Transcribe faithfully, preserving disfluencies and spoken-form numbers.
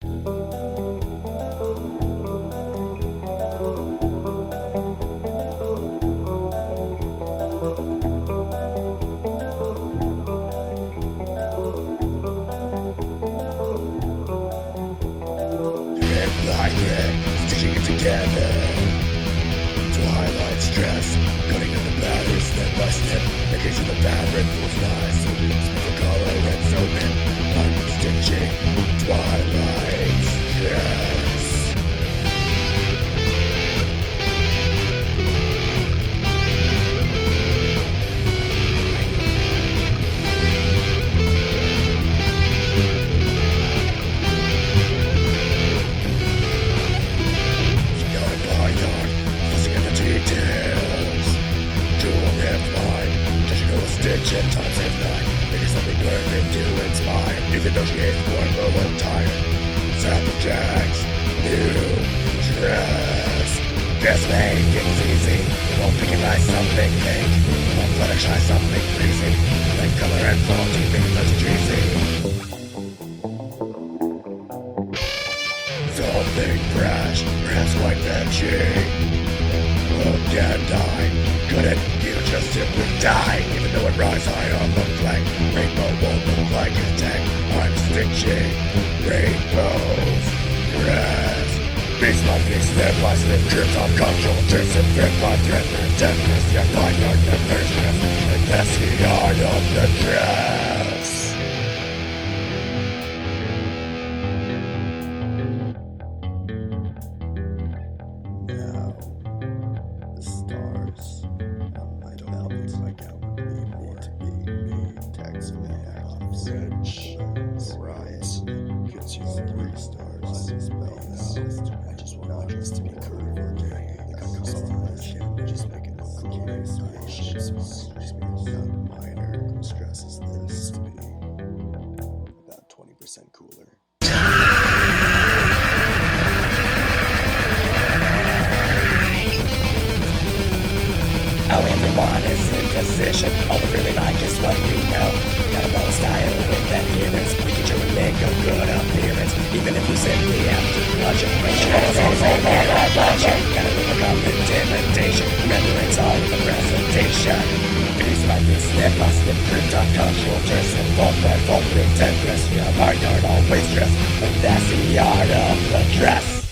Like it, stitching it together to highlight stress, cutting in the pattern step by step, making sure the fabric feels nice, the color and so I'm stitching twilight stress. Stitching times at night, making something perfect to inspire. Even though she is born a little tired, Sample Jack's new dress. Guess make it's easy. You won't recognize something pink. You won't fluttershy something breezy. Then color and faulty, make it less cheesy. Something brash, perhaps quite edgy. Look and die, couldn't you just simply die? Even though it rides high on the flank, rainbow won't look like a tank. I'm stitching rainbows, dress. Piece by piece, step by step, drips on control, drips and thread by thread. The deftness, yet fine art, the fierceness, and that's the art of the dress. I just want this to be curved or the customization, just make it look cool. Minor stresses this to be about twenty percent cooler. How everyone is in position. All we really like is what we know. Got a bold style with adherence. We can show and make a good appearance. Even if we simply have to watch it. Shadows always make it our budget. Gotta overcome intimidation. Remember it's all in the presentation. Piece by piece, step by step, print on control, dress and fault by fault, pretend dress. Yeah, my art always dress. And that's the art of the dress.